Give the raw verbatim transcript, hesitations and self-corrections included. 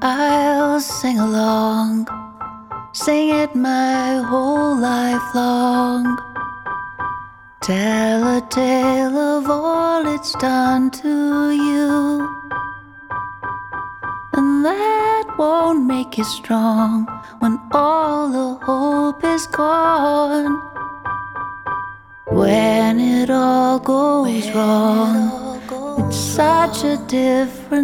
I'll sing along, sing it my whole life long. Tell a tale of all it's done to you, and that won't make you strong when all the hope is gone. When it all goes wrong, it's such a different